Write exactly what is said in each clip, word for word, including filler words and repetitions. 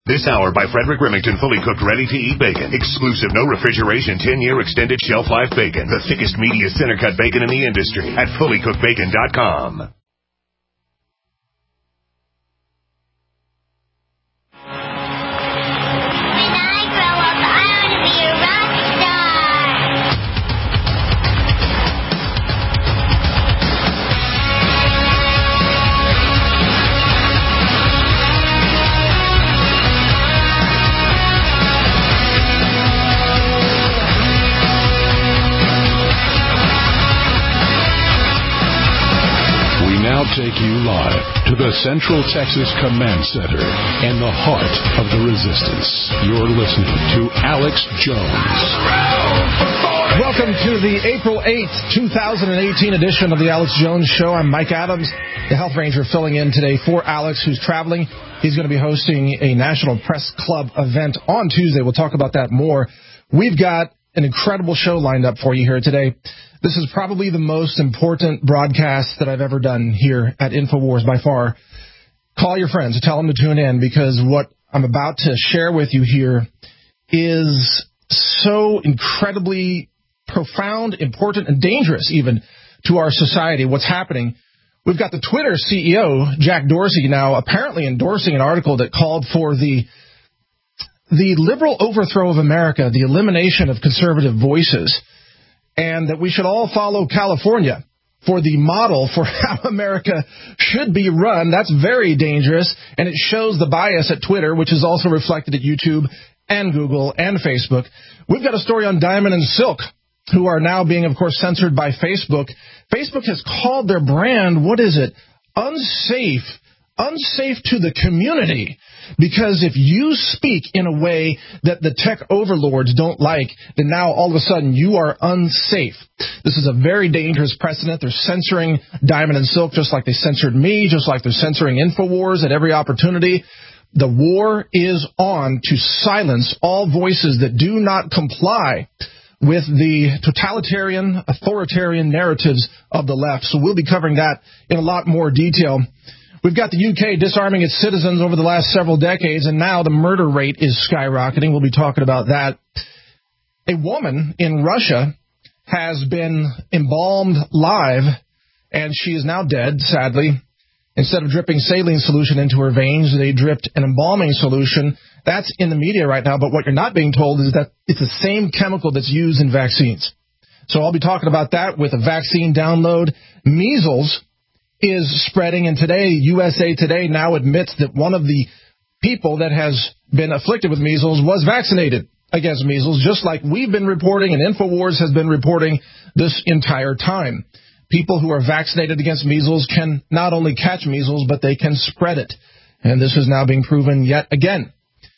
This hour by Frederick Remington, fully cooked, ready-to-eat bacon. Exclusive, no refrigeration, ten-year extended shelf life bacon. The thickest, meatiest, center-cut bacon in the industry at fully cooked bacon dot com. Take you live to the Central Texas Command Center and the heart of the resistance. You're listening to Alex Jones. Welcome to the April eighth, twenty eighteen edition of the Alex Jones Show. I'm Mike Adams, the Health Ranger, filling in today for Alex, who's traveling. He's going to be hosting a National Press Club event on Tuesday. We'll talk about that more. We've got an incredible show lined up for you here today. This is probably the most important broadcast that I've ever done here at InfoWars by far. Call your friends, tell them to tune in, because what I'm about to share with you here is so incredibly profound, important, and dangerous even to our society. What's happening? We've got the Twitter C E O, Jack Dorsey, now apparently endorsing an article that called for the the liberal overthrow of America, the elimination of conservative voices, and that we should all follow California for the model for how America should be run. That's very dangerous, and it shows the bias at Twitter, which is also reflected at YouTube and Google and Facebook. We've got a story on Diamond and Silk, who are now being, of course, censored by Facebook. Facebook has called their brand, what is it, unsafe, unsafe to the community. Because if you speak in a way that the tech overlords don't like, then now all of a sudden you are unsafe. This is a very dangerous precedent. They're censoring Diamond and Silk just like they censored me, just like they're censoring InfoWars at every opportunity. The war is on to silence all voices that do not comply with the totalitarian, authoritarian narratives of the left. So we'll be covering that in a lot more detail. We've got the U K disarming its citizens over the last several decades, and now the murder rate is skyrocketing. We'll be talking about that. A woman in Russia has been embalmed live, and she is now dead, sadly. Instead of dripping saline solution into her veins, they dripped an embalming solution. That's in the media right now, but what you're not being told is that it's the same chemical that's used in vaccines. So I'll be talking about that with a vaccine download. Measles is spreading, and today, U S A Today now admits that one of the people that has been afflicted with measles was vaccinated against measles, just like we've been reporting and InfoWars has been reporting this entire time. People who are vaccinated against measles can not only catch measles, but they can spread it. And this is now being proven yet again.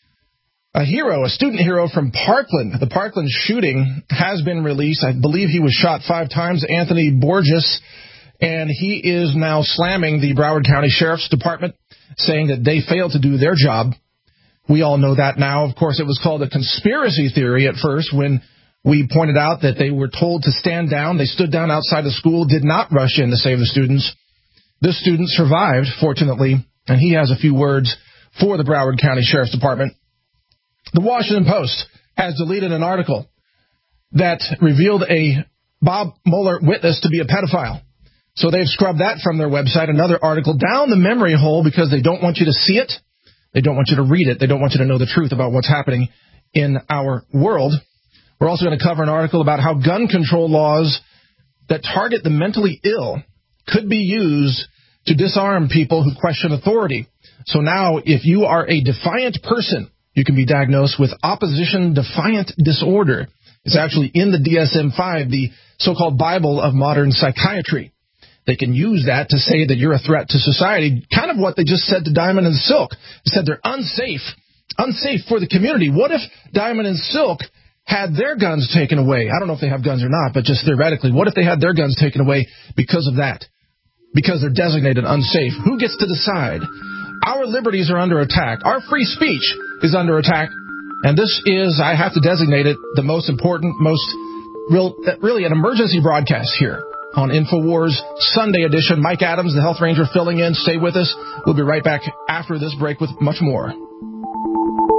A hero, a student hero from Parkland, the Parkland shooting has been released. I believe he was shot five times, Anthony Borges. And he is now slamming the Broward County Sheriff's Department, saying that they failed to do their job. We all know that now. Of course, it was called a conspiracy theory at first when we pointed out that they were told to stand down. They stood down outside the school, did not rush in to save the students. This student survived, fortunately, and he has a few words for the Broward County Sheriff's Department. The Washington Post has deleted an article that revealed a Bob Mueller witness to be a pedophile. So they've scrubbed that from their website, another article down the memory hole because they don't want you to see it. They don't want you to read it. They don't want you to know the truth about what's happening in our world. We're also going to cover an article about how gun control laws that target the mentally ill could be used to disarm people who question authority. So now if you are a defiant person, you can be diagnosed with opposition defiant disorder. It's actually in the D S M five, the so-called Bible of modern psychiatry. They can use that to say that you're a threat to society, kind of what they just said to Diamond and Silk. They said they're unsafe, unsafe for the community. What if Diamond and Silk had their guns taken away? I don't know if they have guns or not, but just theoretically, what if they had their guns taken away because of that? Because they're designated unsafe. Who gets to decide? Our liberties are under attack. Our free speech is under attack. And this is, I have to designate it, the most important, most real, really an emergency broadcast here on InfoWars Sunday edition. Mike Adams, the Health Ranger, filling in. Stay with us. We'll be right back after this break with much more.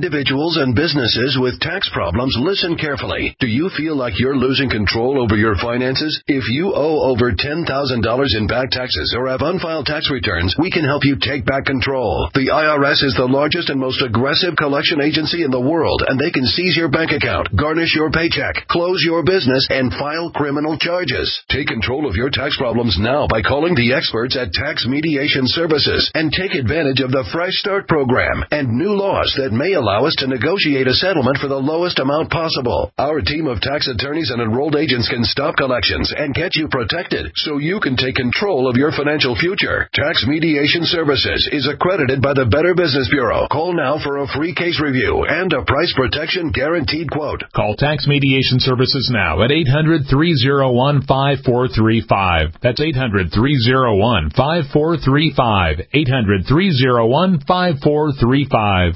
Individuals and businesses with tax problems, listen carefully. Do you feel like you're losing control over your finances? If you owe over ten thousand dollars in back taxes or have unfiled tax returns, we can help you take back control. The I R S is the largest and most aggressive collection agency in the world, and they can seize your bank account, garnish your paycheck, close your business, and file criminal charges. Take control of your tax problems now by calling the experts at Tax Mediation Services and take advantage of the Fresh Start program and new laws that may allow us to negotiate a settlement for the lowest amount possible. Our team of tax attorneys and enrolled agents can stop collections and get you protected so you can take control of your financial future. Tax Mediation Services is accredited by the Better Business Bureau. Call now for a free case review and a price protection guaranteed quote. Call Tax Mediation Services now at eight hundred, three oh one, five four three five. That's eight hundred, three oh one, five four three five. eight hundred, three oh one, five four three five.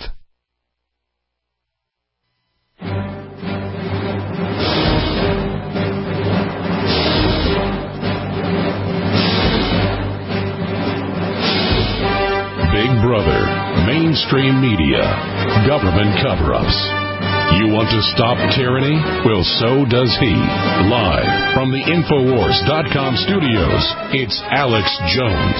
Big Brother, mainstream media, government cover-ups. You want to stop tyranny? Well, so does he. Live from the Infowars dot com studios, it's Alex Jones.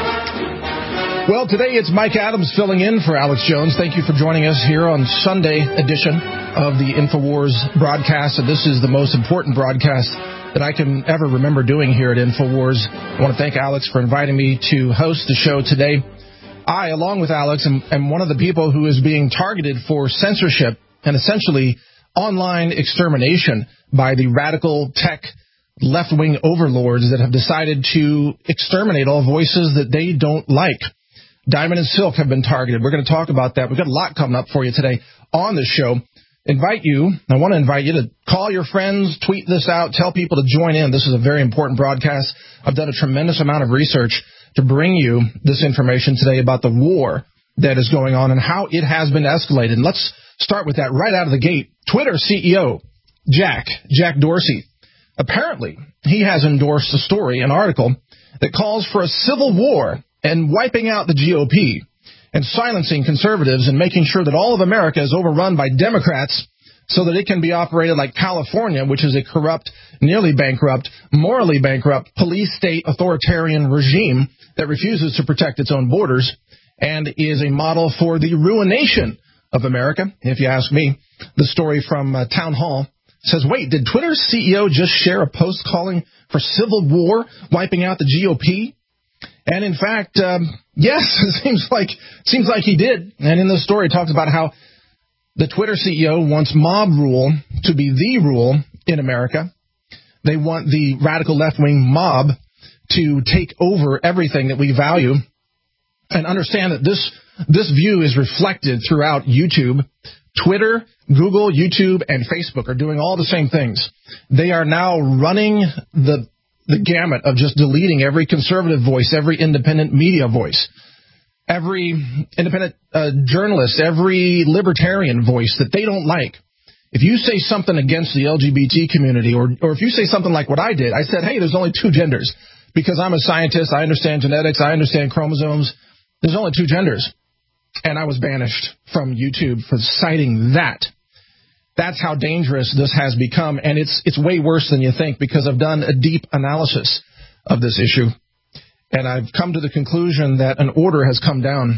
Well, today it's Mike Adams filling in for Alex Jones. Thank you for joining us here on Sunday edition of the Infowars broadcast. And this is the most important broadcast that I can ever remember doing here at Infowars. I want to thank Alex for inviting me to host the show today. I, along with Alex, am, am one of the people who is being targeted for censorship and essentially online extermination by the radical tech left-wing overlords that have decided to exterminate all voices that they don't like. Diamond and Silk have been targeted. We're going to talk about that. We've got a lot coming up for you today on the show. Invite you, I want to invite you to call your friends, tweet this out, tell people to join in. This is a very important broadcast. I've done a tremendous amount of research to bring you this information today about the war that is going on and how it has been escalated. And let's start with that right out of the gate. Twitter C E O Jack, Jack Dorsey, apparently he has endorsed a story, an article, that calls for a civil war and wiping out the G O P and silencing conservatives and making sure that all of America is overrun by Democrats so that it can be operated like California, which is a corrupt, nearly bankrupt, morally bankrupt, police state authoritarian regime that refuses to protect its own borders and is a model for the ruination of America, if you ask me. The story from uh, Town Hall says, wait, did Twitter's C E O just share a post calling for civil war, wiping out the G O P? And in fact, um, yes, it seems like seems like he did. And in the story, it talks about how the Twitter C E O wants mob rule to be the rule in America. They want the radical left-wing mob to take over everything that we value. And understand that this this view is reflected throughout YouTube. Twitter, Google, YouTube, and Facebook are doing all the same things. They are now running the the gamut of just deleting every conservative voice, every independent media voice, every independent uh, journalist, every libertarian voice that they don't like. If you say something against the L G B T community, or or if you say something like what I did, I said, hey, there's only two genders. Because I'm a scientist, I understand genetics, I understand chromosomes. There's only two genders. And I was banished from YouTube for citing that. That's how dangerous this has become. And it's it's way worse than you think, because I've done a deep analysis of this issue. And I've come to the conclusion that an order has come down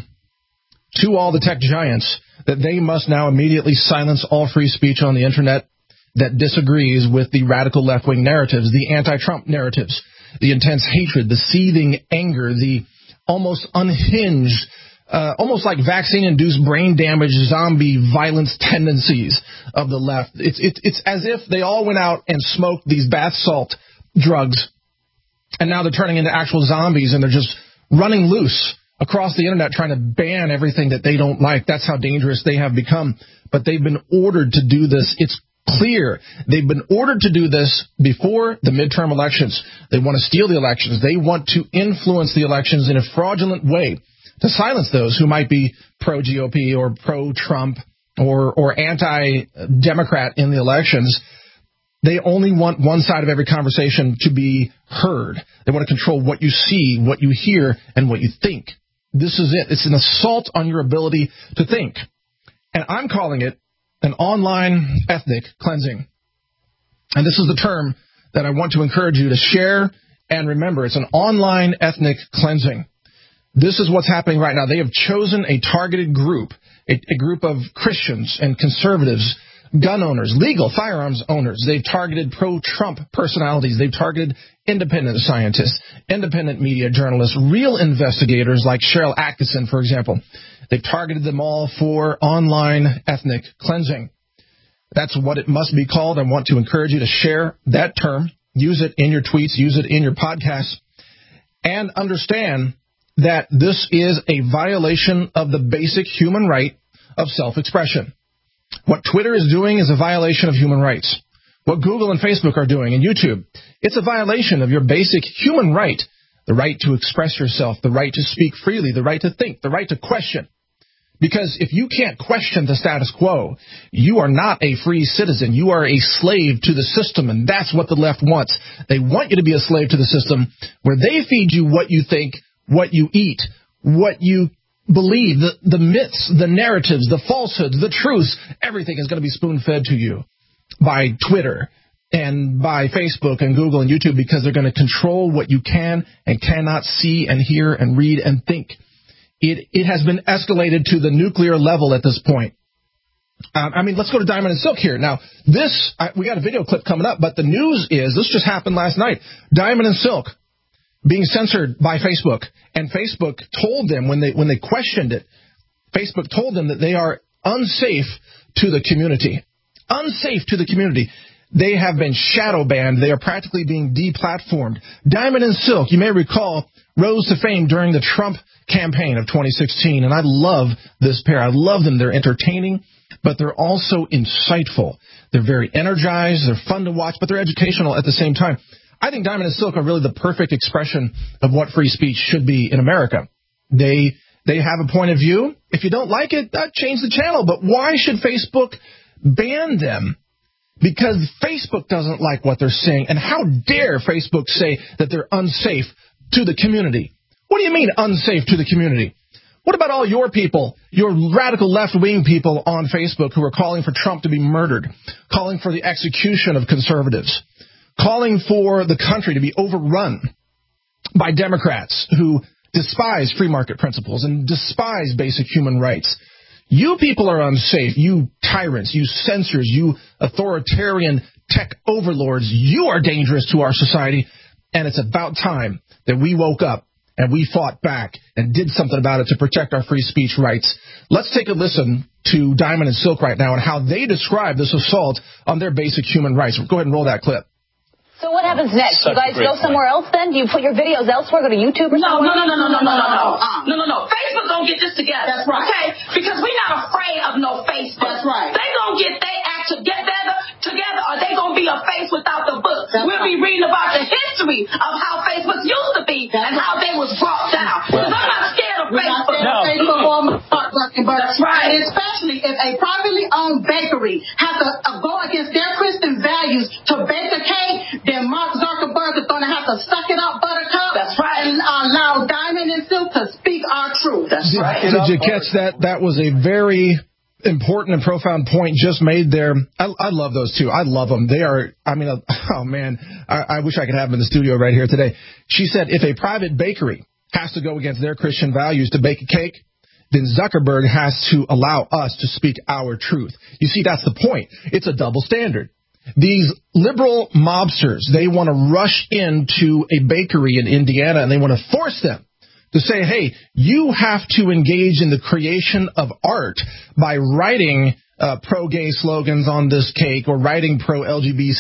to all the tech giants that they must now immediately silence all free speech on the Internet that disagrees with the radical left-wing narratives, the anti-Trump narratives, the intense hatred, the seething anger, the almost unhinged, uh, almost like vaccine-induced brain damage, zombie violence tendencies of the left. It's, it's, it's as if they all went out and smoked these bath salt drugs, and now they're turning into actual zombies, and they're just running loose across the Internet trying to ban everything that they don't like. That's how dangerous they have become. But they've been ordered to do this. It's clear. They've been ordered to do this before the midterm elections. They want to steal the elections. They want to influence the elections in a fraudulent way to silence those who might be pro-G O P or pro-Trump or, or anti-Democrat in the elections. They only want one side of every conversation to be heard. They want to control what you see, what you hear, and what you think. This is it. It's an assault on your ability to think. And I'm calling it an online ethnic cleansing. And this is the term that I want to encourage you to share and remember. It's an online ethnic cleansing. This is what's happening right now. They have chosen a targeted group, a, a group of Christians and conservatives, gun owners, legal firearms owners. They've targeted pro-Trump personalities. They've targeted independent scientists, independent media journalists, real investigators like Cheryl Atkinson, for example. They've targeted them all for online ethnic cleansing. That's what it must be called. I want to encourage you to share that term, use it in your tweets, use it in your podcasts, and understand that this is a violation of the basic human right of self-expression. What Twitter is doing is a violation of human rights. What Google and Facebook are doing, and YouTube, it's a violation of your basic human right, the right to express yourself, the right to speak freely, the right to think, the right to question. Because if you can't question the status quo, you are not a free citizen. You are a slave to the system, and that's what the left wants. They want you to be a slave to the system where they feed you what you think, what you eat, what you believe, the, the myths, the narratives, the falsehoods, the truths. Everything is going to be spoon-fed to you by Twitter and by Facebook and Google and YouTube because they're going to control what you can and cannot see and hear and read and think. It, it has been escalated to the nuclear level at this point. Um, I mean, let's go to Diamond and Silk here. Now, this, I, we got a video clip coming up, but the news is, this just happened last night, Diamond and Silk being censored by Facebook. And Facebook told them, when they when they questioned it, Facebook told them that they are unsafe to the community. Unsafe to the community. They have been shadow banned. They are practically being deplatformed. Diamond and Silk, you may recall, rose to fame during the Trump campaign of twenty sixteen. And I love this pair. I love them. They're entertaining, but they're also insightful. They're very energized. They're fun to watch, but they're educational at the same time. I think Diamond and Silk are really the perfect expression of what free speech should be in America. They they have a point of view. If you don't like it, uh, change the channel. But why should Facebook ban them? Because Facebook doesn't like what they're saying. And how dare Facebook say that they're unsafe to the community? What do you mean unsafe to the community? What about all your people, your radical left-wing people on Facebook who are calling for Trump to be murdered, calling for the execution of conservatives, calling for the country to be overrun by Democrats who despise free market principles and despise basic human rights? You people are unsafe. You tyrants, you censors, you authoritarian tech overlords, you are dangerous to our society. And it's about time that we woke up and we fought back and did something about it to protect our free speech rights. Let's take a listen to Diamond and Silk right now and how they describe this assault on their basic human rights. Go ahead and roll that clip. So what happens next? Such you guys go point. somewhere else then? Do you put your videos elsewhere? Go to YouTube or no, something? No, no, no, no, no, no, no, no, uh, no, no, no. Facebook gonna get this together. That's right. Okay? Because we're not afraid of no Facebook. That's right. They gonna get their act together, together, or they gonna be a face without the book. That's we'll right. be reading about the history of how Facebook used to be That's and right. how they was brought down. Because well, I'm not scared of we're Facebook. Not scared no. of Facebook. That's right. And especially if a privately owned bakery has to uh, go against their Christian values to bake a cake, then Mark Zuckerberg is going to have to suck it up, Buttercup. That's right. And allow Diamond and Silk to speak our truth. That's did, right. Did you catch that? That was a very important and profound point just made there. I, I love those two. I love them. They are, I mean, oh man, I, I wish I could have them in the studio right here today. She said if a private bakery has to go against their Christian values to bake a cake, then Zuckerberg has to allow us to speak our truth. You see, that's the point. It's a double standard. These liberal mobsters, they want to rush into a bakery in Indiana and they want to force them to say, hey, you have to engage in the creation of art by writing uh, pro-gay slogans on this cake or writing pro-L G B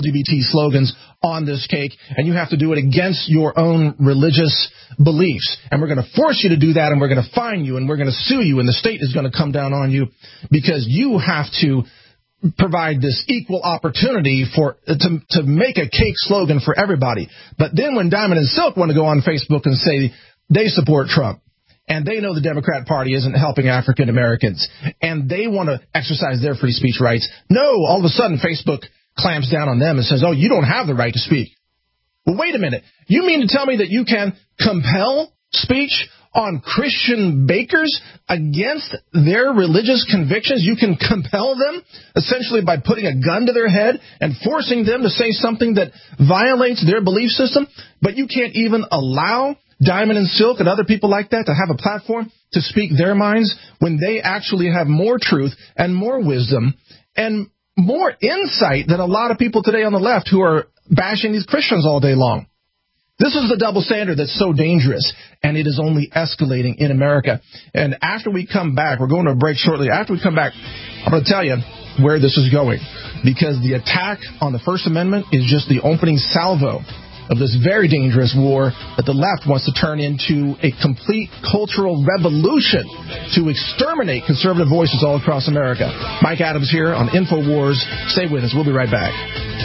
T slogans on this cake, and you have to do it against your own religious beliefs. And we're going to force you to do that, and we're going to fine you, and we're going to sue you, and the state is going to come down on you because you have to provide this equal opportunity for to to make a cake slogan for everybody. But then when Diamond and Silk want to go on Facebook and say they support Trump, and they know the Democrat Party isn't helping African Americans, and they want to exercise their free speech rights, no, all of a sudden Facebook clamps down on them and says, oh, you don't have the right to speak. Well, wait a minute. You mean to tell me that you can compel speech on Christian bakers against their religious convictions. You can compel them essentially by putting a gun to their head and forcing them to say something that violates their belief system. But you can't even allow Diamond and Silk and other people like that to have a platform to speak their minds when they actually have more truth and more wisdom and more insight than a lot of people today on the left who are bashing these Christians all day long. This is the double standard that's so dangerous, and it is only escalating in America. And after we come back, we're going to a break shortly. After we come back, I'm going to tell you where this is going, because the attack on the First Amendment is just the opening salvo of this very dangerous war that the left wants to turn into a complete cultural revolution to exterminate conservative voices all across America. Mike Adams here on InfoWars. Stay with us. We'll be right back.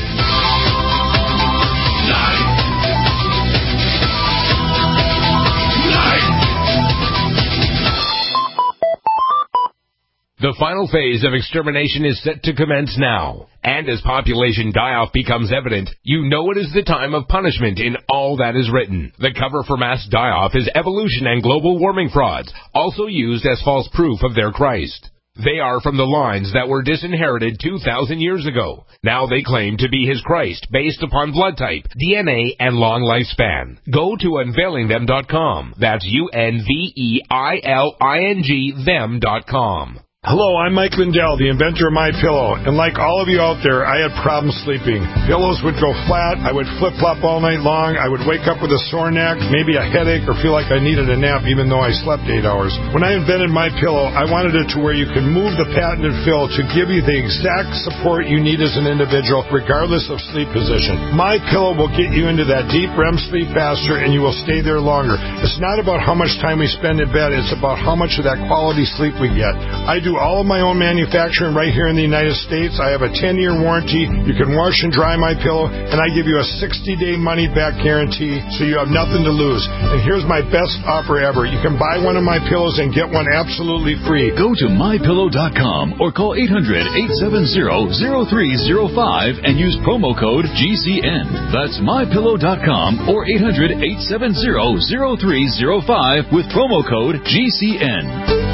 The final phase of extermination is set to commence now. And as population die-off becomes evident, you know it is the time of punishment in all that is written. The cover for mass die-off is evolution and global warming frauds, also used as false proof of their Christ. They are from the lines that were disinherited two thousand years ago. Now they claim to be his Christ based upon blood type, D N A, and long lifespan. Go to unveiling them dot com. That's U N V E I L I N G them dot com. Hello, I'm Mike Lindell, the inventor of MyPillow, and like all of you out there, I had problems sleeping. Pillows would go flat, I would flip-flop all night long, I would wake up with a sore neck, maybe a headache, or feel like I needed a nap even though I slept eight hours. When I invented MyPillow, I wanted it to where you could move the patented fill to give you the exact support you need as an individual, regardless of sleep position. MyPillow will get you into that deep R E M sleep faster, and you will stay there longer. It's not about how much time we spend in bed, it's about how much of that quality sleep we get. I do all of my own manufacturing right here in the United States. I have a ten-year warranty. You can wash and dry my pillow, and I give you a sixty-day money-back guarantee, so you have nothing to lose. And here's my best offer ever. You can buy one of my pillows and get one absolutely free. Go to my pillow dot com or call eight hundred, eight seven zero, zero three zero five and use promo code G C N. That's my pillow dot com or eight hundred, eight seven zero, zero three zero five with promo code G C N.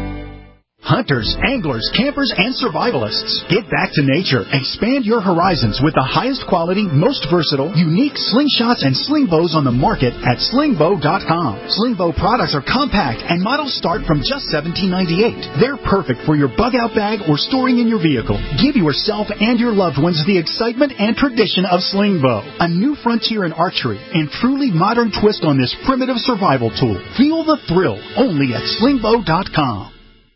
Hunters, anglers, campers, and survivalists. Get back to nature. Expand your horizons with the highest quality, most versatile, unique slingshots and sling bows on the market at sling bow dot com. Sling bow products are compact and models start from just seventeen ninety-eight. They're perfect for your bug-out bag or storing in your vehicle. Give yourself and your loved ones the excitement and tradition of sling bow. A new frontier in archery and truly modern twist on this primitive survival tool. Feel the thrill only at sling bow dot com.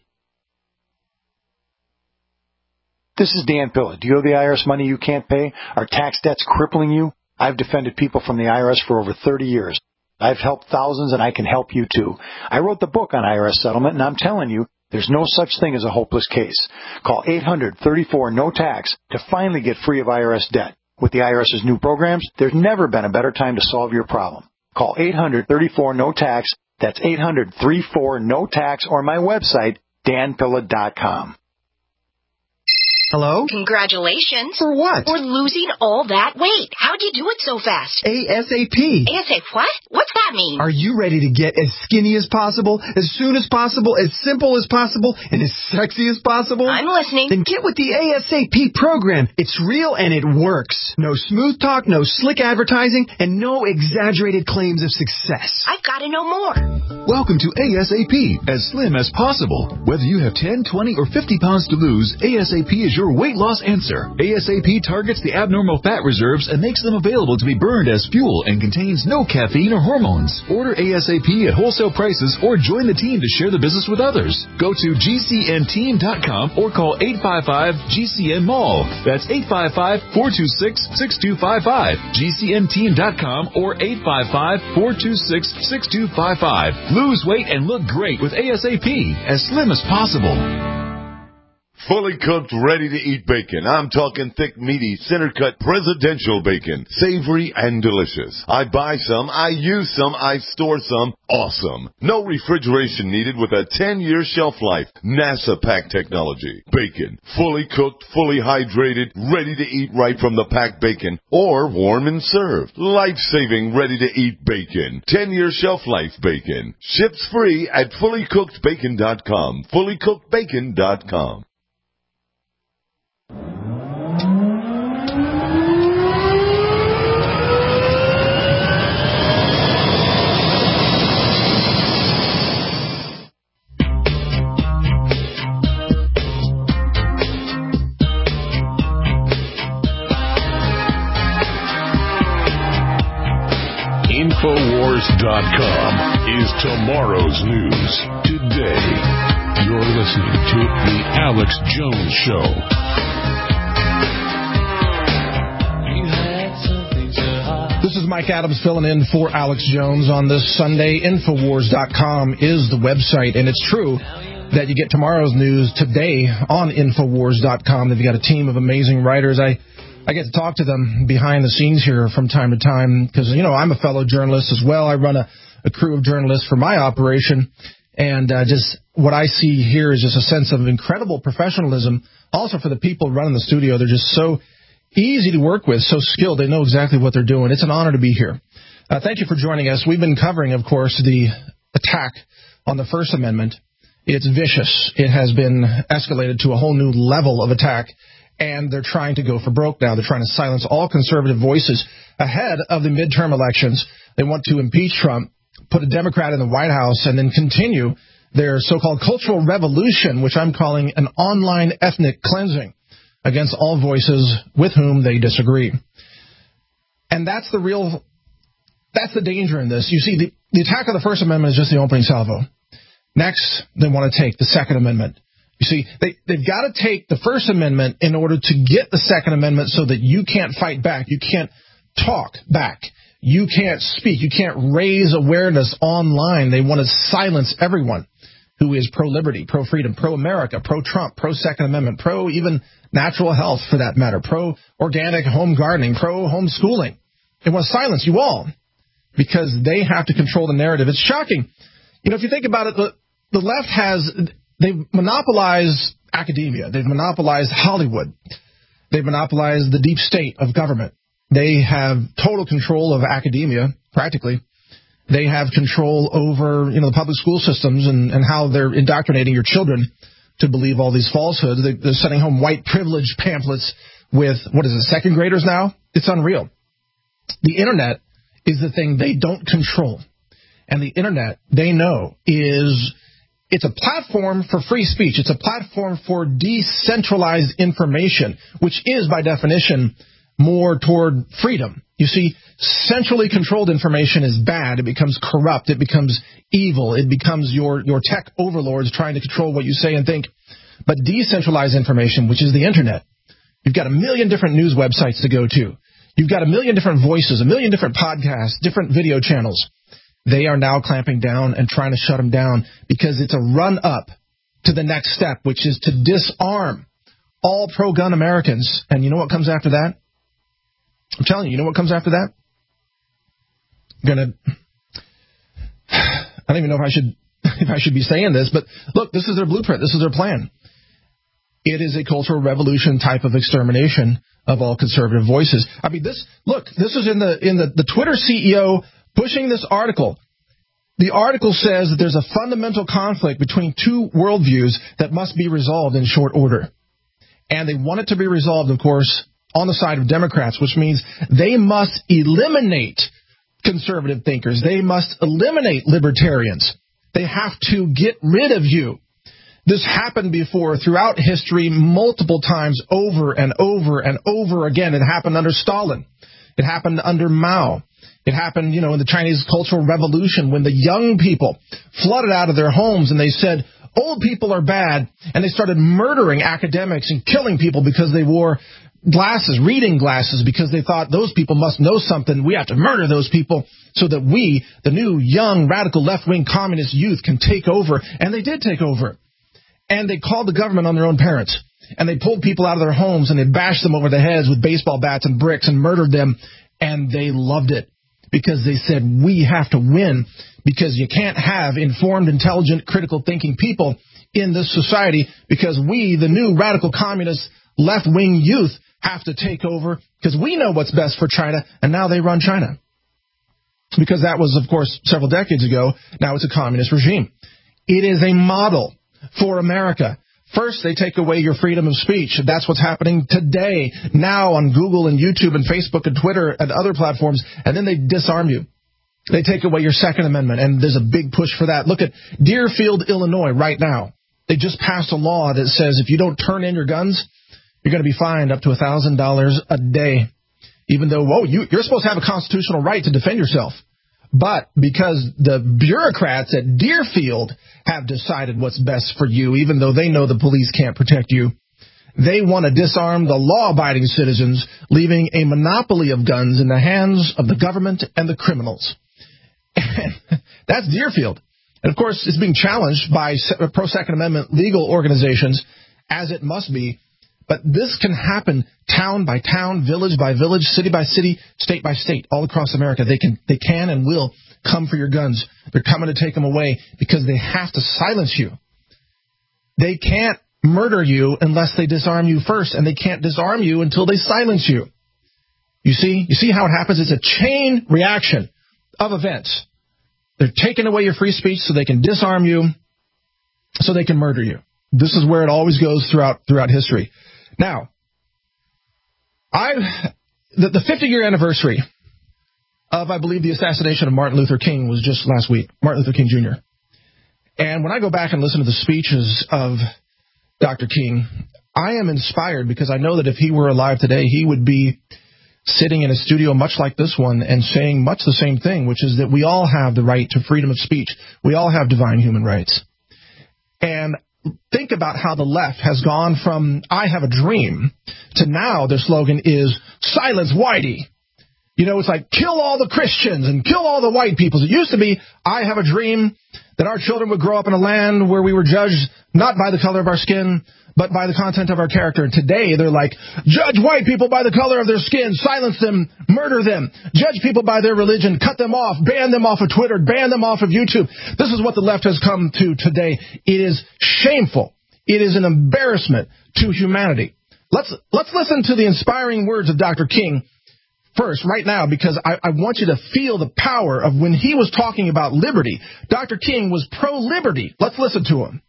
This is Dan Pilla. Do you owe the I R S money you can't pay? Are tax debts crippling you? I've defended people from the I R S for over thirty years. I've helped thousands, and I can help you too. I wrote the book on I R S settlement, and I'm telling you, there's no such thing as a hopeless case. Call eight hundred, thirty-four, no tax to finally get free of I R S debt. With the IRS's new programs, there's never been a better time to solve your problem. Call eight hundred, thirty-four, no tax. That's eight hundred, thirty-four, no tax, or my website, dan pilla dot com. Hello? Congratulations. For what? For losing all that weight. How'd you do it so fast? ASAP. ASAP what? What's that mean? Are you ready to get as skinny as possible, as soon as possible, as simple as possible, and as sexy as possible? I'm listening. Then get with the ASAP program. It's real and it works. No smooth talk, no slick advertising, and no exaggerated claims of success. I've got to know more. Welcome to ASAP, as slim as possible. Whether you have ten, twenty, or fifty pounds to lose, ASAP is your weight loss answer. ASAP targets the abnormal fat reserves and makes them available to be burned as fuel and contains no caffeine or hormones. Order ASAP at wholesale prices or join the team to share the business with others. Go to G C N team dot com or call eight five five G C N mall. That's eight five five, four two six, six two five five. G C N team dot com or eight five five, four two six, six two five five. Lose weight and look great with ASAP, as slim as possible. Fully cooked, ready-to-eat bacon. I'm talking thick, meaty, center-cut presidential bacon. Savory and delicious. I buy some, I use some, I store some. Awesome. No refrigeration needed with a ten-year shelf life. NASA pack technology. Bacon. Fully cooked, fully hydrated, ready to eat right from the packed bacon, or warm and served. Life-saving, ready-to-eat bacon. ten-year shelf life bacon. Ships free at fully cooked bacon dot com. fully cooked bacon dot com. Infowars dot com is tomorrow's news today. You're listening to The Alex Jones Show. This is Mike Adams filling in for Alex Jones on this Sunday. Infowars dot com is the website, and it's true that you get tomorrow's news today on Infowars dot com. They've got a team of amazing writers. I I get to talk to them behind the scenes here from time to time because, you know, I'm a fellow journalist as well. I run a, a crew of journalists for my operation, and uh, just what I see here is just a sense of incredible professionalism. Also for the people running the studio, they're just so easy to work with, so skilled. They know exactly what they're doing. It's an honor to be here. Uh, thank you for joining us. We've been covering, of course, the attack on the First Amendment. It's vicious. It has been escalated to a whole new level of attack. And they're trying to go for broke now. They're trying to silence all conservative voices ahead of the midterm elections. They want to impeach Trump, put a Democrat in the White House, and then continue their so-called cultural revolution, which I'm calling an online ethnic cleansing against all voices with whom they disagree. And that's the real, that's the danger in this. You see, the, the attack of the First Amendment is just the opening salvo. Next, they want to take the Second Amendment. You see, they, they've got to take the First Amendment in order to get the Second Amendment so that you can't fight back. You can't talk back. You can't speak. You can't raise awareness online. They want to silence everyone who is pro-liberty, pro-freedom, pro-America, pro-Trump, pro-Second Amendment, pro-even natural health, for that matter, pro-organic home gardening, pro-homeschooling. They want to silence you all because they have to control the narrative. It's shocking. You know, if you think about it, the, the left has... They've monopolized academia. They've monopolized Hollywood. They've monopolized the deep state of government. They have total control of academia, practically. They have control over, you know, the public school systems and, and how they're indoctrinating your children to believe all these falsehoods. They, they're sending home white privilege pamphlets with, what is it, second graders now? It's unreal. The Internet is the thing they don't control. And the Internet, they know, is... It's a platform for free speech. It's a platform for decentralized information, which is, by definition, more toward freedom. You see, centrally controlled information is bad. It becomes corrupt. It becomes evil. It becomes your, your tech overlords trying to control what you say and think. But decentralized information, which is the Internet, you've got a million different news websites to go to. You've got a million different voices, a million different podcasts, different video channels. They are now clamping down and trying to shut them down because it's a run-up to the next step, which is to disarm all pro-gun Americans. And you know what comes after that? I'm telling you, you know what comes after that? I'm gonna. I don't even know if I should if I should be saying this, but look, this is their blueprint. This is their plan. It is a cultural revolution type of extermination of all conservative voices. I mean, this. Look, this is in the in the, the Twitter C E O. Pushing this article. The article says that there's a fundamental conflict between two worldviews that must be resolved in short order. And they want it to be resolved, of course, on the side of Democrats, which means they must eliminate conservative thinkers. They must eliminate libertarians. They have to get rid of you. This happened before throughout history multiple times over and over and over again. It happened under Stalin. It happened under Mao. It happened, you know, in the Chinese Cultural Revolution when the young people flooded out of their homes and they said, old people are bad, and they started murdering academics and killing people because they wore glasses, reading glasses, because they thought those people must know something. We have to murder those people so that we, the new, young, radical, left-wing communist youth, can take over. And they did take over. And they called the government on their own parents. and they pulled people out of their homes and they bashed them over the heads with baseball bats and bricks and murdered them, and they loved it because they said, we have to win because you can't have informed, intelligent, critical thinking people in this society because we, the new radical communist left-wing youth, have to take over because we know what's best for China, and now they run China. Because that was, of course, several decades ago. Now it's a communist regime. It is a model for America. First, they take away your freedom of speech. That's what's happening today, now on Google and YouTube and Facebook and Twitter and other platforms, and then they disarm you. They take away your Second Amendment, and there's a big push for that. Look at Deerfield, Illinois, right now. They just passed a law that says if you don't turn in your guns, you're going to be fined up to one thousand dollars a day, even though, whoa, you, you're supposed to have a constitutional right to defend yourself. But because the bureaucrats at Deerfield have decided what's best for you, even though they know the police can't protect you, they want to disarm the law-abiding citizens, leaving a monopoly of guns in the hands of the government and the criminals. That's Deerfield. And, of course, it's being challenged by pro-Second Amendment legal organizations, as it must be. But this can happen town by town, village by village, city by city, state by state, all across America. They can, they can and will come for your guns. They're coming to take them away because they have to silence you. They can't murder you unless they disarm you first, and they can't disarm you until they silence you. You see? You see how it happens? It's a chain reaction of events. They're taking away your free speech so they can disarm you, so they can murder you. This is where it always goes throughout throughout history. Now, I the, the fifty-year anniversary of, I believe, the assassination of Martin Luther King was just last week, Martin Luther King Junior And when I go back and listen to the speeches of Doctor King, I am inspired because I know that if he were alive today, he would be sitting in a studio much like this one and saying much the same thing, which is that we all have the right to freedom of speech. We all have divine human rights. And think about how the left has gone from I have a dream to now their slogan is silence whitey. You know, it's like kill all the Christians and kill all the white people. It used to be I have a dream that our children would grow up in a land where we were judged not by the color of our skin, but by the content of our character. And today they're like, judge white people by the color of their skin, silence them, murder them, judge people by their religion, cut them off, ban them off of Twitter, ban them off of YouTube. This is what the left has come to today. It is shameful. It is an embarrassment to humanity. Let's let's listen to the inspiring words of Doctor King first, right now, because I, I want you to feel the power of when he was talking about liberty. Doctor King was pro-liberty. Let's listen to him.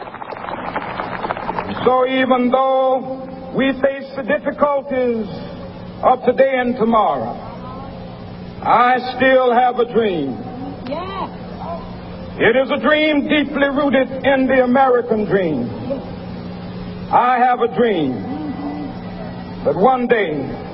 So even though we face the difficulties of today and tomorrow, I still have a dream. Yes. It is a dream deeply rooted in the American dream. I have a dream that one day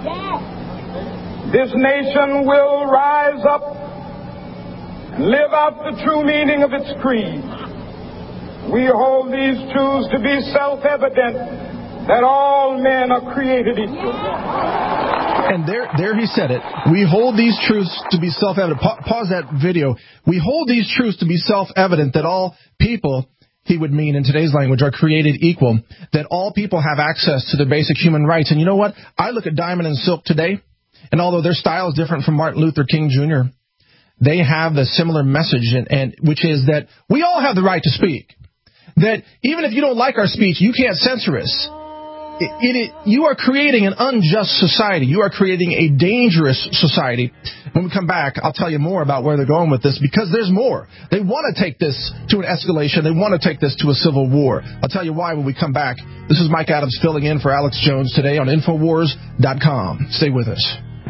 this nation will rise up and live out the true meaning of its creed. We hold these truths to be self-evident that all men are created equal. And there, there he said it. We hold these truths to be self-evident. Pa- pause that video. We hold these truths to be self-evident that all people, he would mean in today's language, are created equal, that all people have access to their basic human rights. And you know what? I look at Diamond and Silk today, and although their style is different from Martin Luther King Junior, they have the similar message, and, and which is that we all have the right to speak. That even if you don't like our speech, you can't censor us. It, it, it, you are creating an unjust society. You are creating a dangerous society. When we come back, I'll tell you more about where they're going with this, because there's more. They want to take this to an escalation. They want to take this to a civil war. I'll tell you why when we come back. This is Mike Adams filling in for Alex Jones today on Infowars dot com. Stay with us.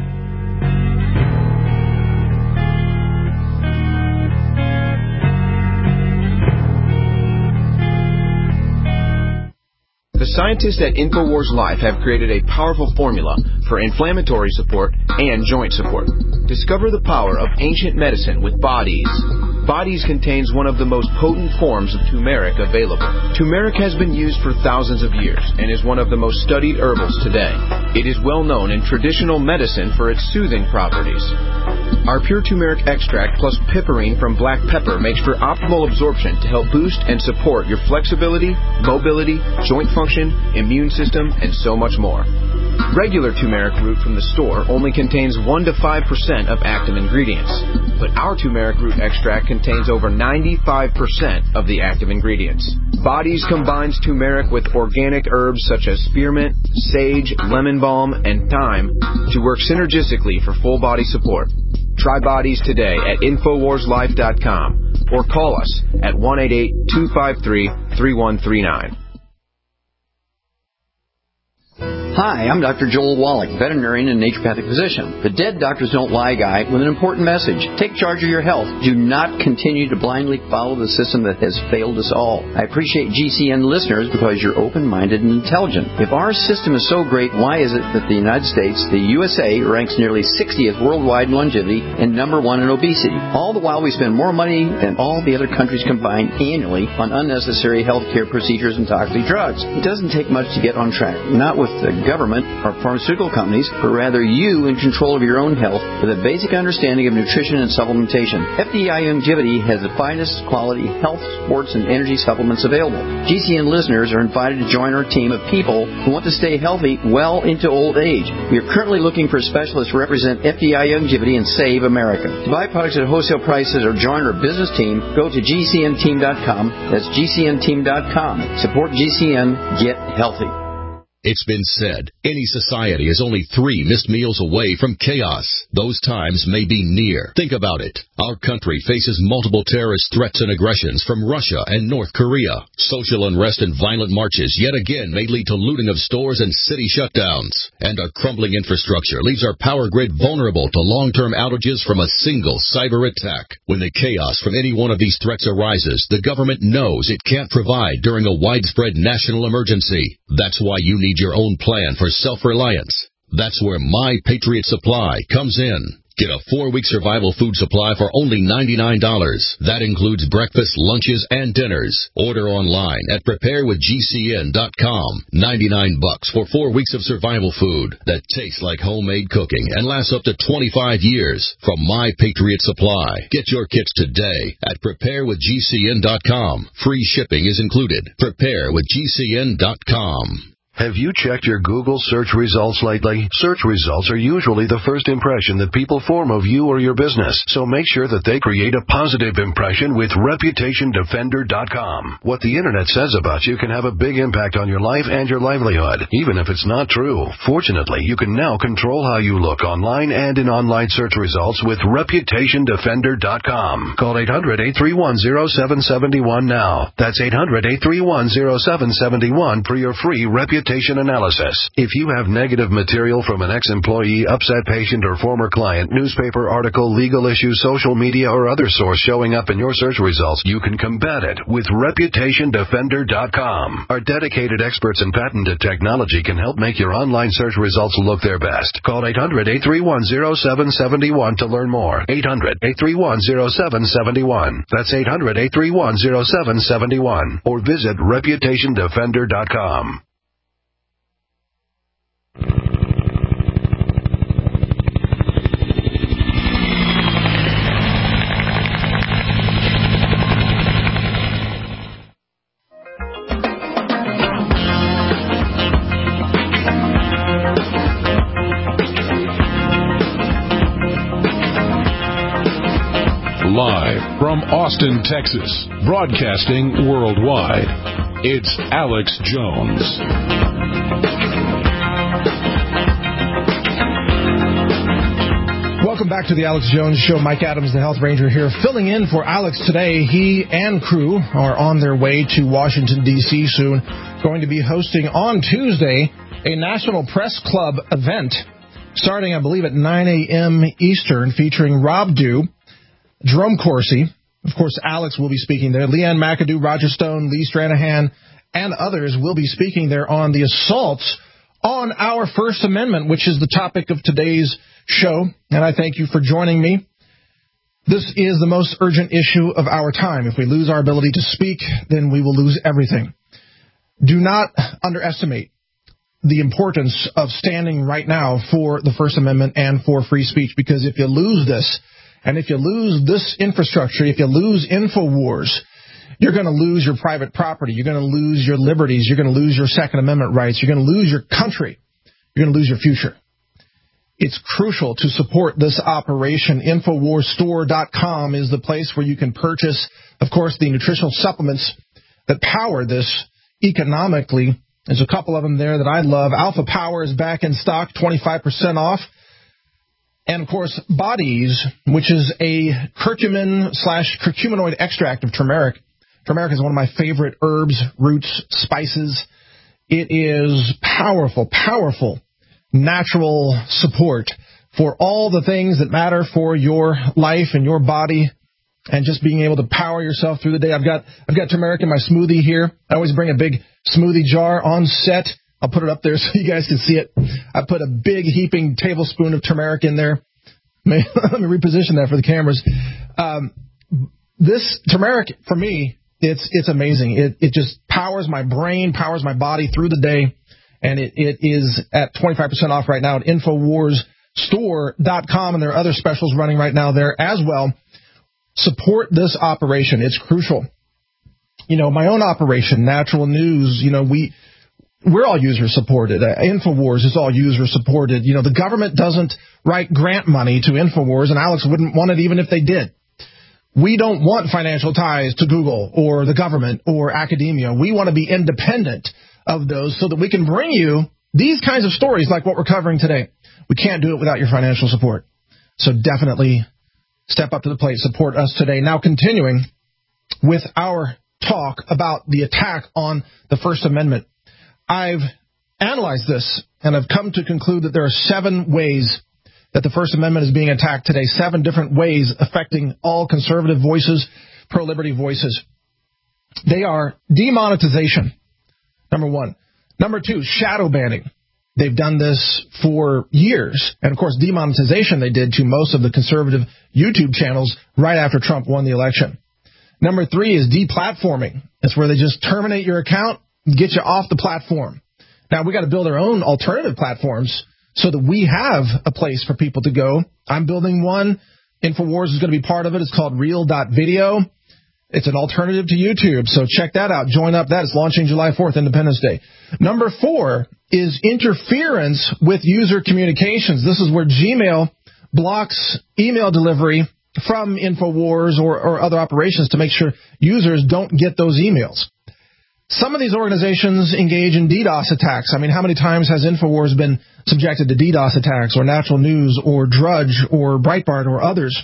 The scientists at InfoWars Life have created a powerful formula for inflammatory support and joint support. Discover the power of ancient medicine with Bodies. Bodies contains one of the most potent forms of turmeric available. Turmeric has been used for thousands of years and is one of the most studied herbals today. It is well known in traditional medicine for its soothing properties. Our pure turmeric extract plus piperine from black pepper makes for optimal absorption to help boost and support your flexibility, mobility, joint function, immune system, and so much more. Regular turmeric root from the store only contains one to five percent of active ingredients, but our turmeric root extract contains over ninety-five percent of the active ingredients. Bodies combines turmeric with organic herbs such as spearmint, sage, lemon balm, and thyme to work synergistically for full body support. Try Bodies today at Infowars Life dot com or call us at one eight eight, two five three, three one three nine. Hi, I'm Doctor Joel Wallach, veterinarian and naturopathic physician. The Dead Doctors Don't Lie guy with an important message. Take charge of your health. Do not continue to blindly follow the system that has failed us all. I appreciate G C N listeners because you're open-minded and intelligent. If our system is so great, why is it that the United States, the U S A, ranks nearly sixtieth worldwide in longevity and number one in obesity? All the while we spend more money than all the other countries combined annually on unnecessary health care procedures and toxic drugs. It doesn't take much to get on track. Not with the government or pharmaceutical companies, but rather you in control of your own health with a basic understanding of nutrition and supplementation. F D I Longevity has the finest quality health, sports, and energy supplements available. G C N listeners are invited to join our team of people who want to stay healthy well into old age. We are currently looking for specialists to represent F D I Longevity and Save America. To buy products at wholesale prices or join our business team, go to G C N team dot com. That's G C N team dot com. Support G C N. Get healthy. It's been said, any society is only three missed meals away from chaos. Those times may be near. Think about it. Our country faces multiple terrorist threats and aggressions from Russia and North Korea. Social unrest and violent marches yet again may lead to looting of stores and city shutdowns. And our crumbling infrastructure leaves our power grid vulnerable to long-term outages from a single cyber attack. When the chaos from any one of these threats arises, the government knows it can't provide during a widespread national emergency. That's why you need your own plan for self-reliance. That's where My Patriot Supply comes in. Get a four-week survival food supply for only ninety-nine dollars. That includes breakfast, lunches, and dinners. Order online at prepare with G C N dot com. ninety-nine bucks for four weeks of survival food that tastes like homemade cooking and lasts up to twenty-five years from My Patriot Supply. Get your kits today at prepare with G C N dot com. Free shipping is included. prepare with G C N dot com. Have you checked your Google search results lately? Search results are usually the first impression that people form of you or your business, so make sure that they create a positive impression with reputation defender dot com. What the internet says about you can have a big impact on your life and your livelihood, even if it's not true. Fortunately, you can now control how you look online and in online search results with reputation defender dot com. Call eight hundred, eight three one, zero seven seven one now. That's eight hundred, eight three one, zero seven seven one for your free reputation analysis. If you have negative material from an ex-employee, upset patient, or former client, newspaper article, legal issue, social media, or other source showing up in your search results, you can combat it with reputation defender dot com. Our dedicated experts in patented technology can help make your online search results look their best. Call eight hundred, eight three one, zero seven seven one to learn more. eight hundred, eight three one, zero seven seven one. That's eight hundred, eight three one, zero seven seven one. Or visit reputation defender dot com. Live from Austin, Texas, broadcasting worldwide, it's Alex Jones. Welcome back to the Alex Jones Show. Mike Adams, the Health Ranger, here, filling in for Alex today. He and crew are on their way to Washington, D C soon, going to be hosting on Tuesday a National Press Club event starting, I believe, at nine a.m. Eastern, featuring Rob Dew, Jerome Corsi, of course, Alex will be speaking there, Leanne McAdoo, Roger Stone, Lee Stranahan, and others will be speaking there on the assaults on our First Amendment, which is the topic of today's show, and I thank you for joining me. This is the most urgent issue of our time. If we lose our ability to speak, then we will lose everything. Do not underestimate the importance of standing right now for the First Amendment and for free speech, because if you lose this, And if you lose this infrastructure, if you lose InfoWars, you're going to lose your private property. You're going to lose your liberties. You're going to lose your Second Amendment rights. You're going to lose your country. You're going to lose your future. It's crucial to support this operation. InfoWars Store dot com is the place where you can purchase, of course, the nutritional supplements that power this economically. There's a couple of them there that I love. Alpha Power is back in stock, twenty-five percent off. And, of course, Bodies, which is a curcumin slash curcuminoid extract of turmeric. Turmeric is one of my favorite herbs, roots, spices. It is powerful, powerful natural support for all the things that matter for your life and your body and just being able to power yourself through the day. I've got I've got turmeric in my smoothie here. I always bring a big smoothie jar on set. I'll put it up there so you guys can see it. I put a big heaping tablespoon of turmeric in there. Let me reposition that for the cameras. Um, this turmeric, for me, it's it's amazing. It it just powers my brain, powers my body through the day, and it, it is at twenty-five percent off right now at InfoWars Store dot com, and there are other specials running right now there as well. Support this operation. It's crucial. You know, my own operation, Natural News, you know, we... We're all user-supported. Uh, InfoWars is all user-supported. You know, the government doesn't write grant money to InfoWars, and Alex wouldn't want it even if they did. We don't want financial ties to Google or the government or academia. We want to be independent of those so that we can bring you these kinds of stories like what we're covering today. We can't do it without your financial support. So definitely step up to the plate. Support us today. Now continuing with our talk about the attack on the First Amendment. I've analyzed this, and I've come to conclude that there are seven ways that the First Amendment is being attacked today, seven different ways affecting all conservative voices, pro-liberty voices. They are demonetization, number one. Number two, shadow banning. They've done this for years. And, of course, demonetization they did to most of the conservative YouTube channels right after Trump won the election. Number three is deplatforming. It's where they just terminate your account, get you off the platform. Now, we got to build our own alternative platforms so that we have a place for people to go. I'm building one. InfoWars is going to be part of it. It's called Real dot video. It's an alternative to YouTube, so check that out. Join up. That is launching July fourth, Independence Day. Number four is interference with user communications. This is where Gmail blocks email delivery from InfoWars or, or other operations to make sure users don't get those emails. Some of these organizations engage in DDoS attacks. I mean, how many times has InfoWars been subjected to DDoS attacks, or Natural News, or Drudge, or Breitbart, or others?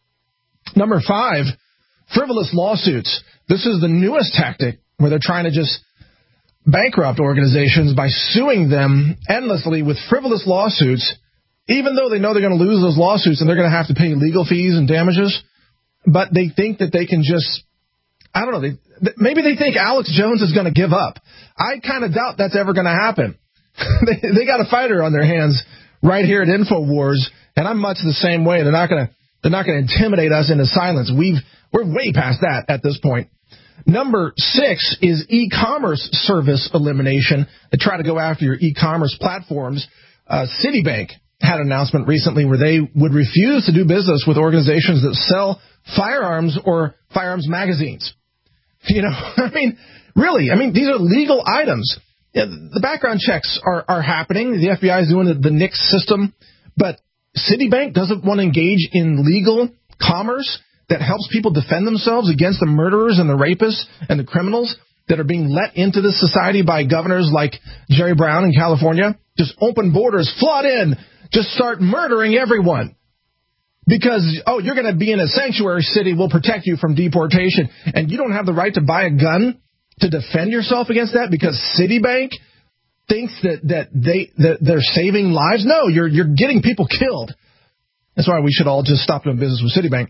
Number five, frivolous lawsuits. This is the newest tactic where they're trying to just bankrupt organizations by suing them endlessly with frivolous lawsuits, even though they know they're going to lose those lawsuits and they're going to have to pay legal fees and damages. But they think that they can just, I don't know, they, maybe they think Alex Jones is going to give up. I kind of doubt that's ever going to happen. they, they got a fighter on their hands right here at InfoWars, and I'm much the same way. They're not going to they're not going to intimidate us into silence. We've we're way past that at this point. Number six is e-commerce service elimination. They try to go after your e-commerce platforms. Uh, Citibank had an announcement recently where they would refuse to do business with organizations that sell firearms or firearms magazines. You know, I mean, really, I mean, these are legal items. Yeah, the background checks are, are happening. The F B I is doing the, the N I C S system. But Citibank doesn't want to engage in legal commerce that helps people defend themselves against the murderers and the rapists and the criminals that are being let into this society by governors like Jerry Brown in California. Just open borders, flood in, just start murdering everyone. Because, oh, you're going to be in a sanctuary city, we'll protect you from deportation, and you don't have the right to buy a gun to defend yourself against that because Citibank thinks that, that, they, that they're saving lives? No, you're, you're getting people killed. That's why we should all just stop doing business with Citibank.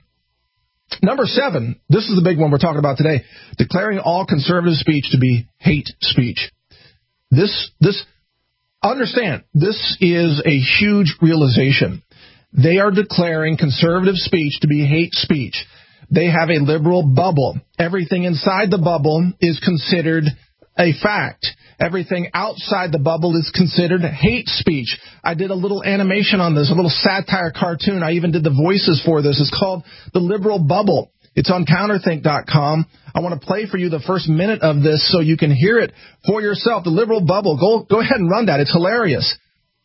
Number seven, this is the big one we're talking about today, declaring all conservative speech to be hate speech. This, this, understand, this is a huge realization. They are declaring conservative speech to be hate speech. They have a liberal bubble. Everything inside the bubble is considered a fact. Everything outside the bubble is considered hate speech. I did a little animation on this, a little satire cartoon. I even did the voices for this. It's called The Liberal Bubble. It's on counterthink dot com. I want to play for you the first minute of this so you can hear it for yourself. The Liberal Bubble. Go, go ahead and run that. It's hilarious.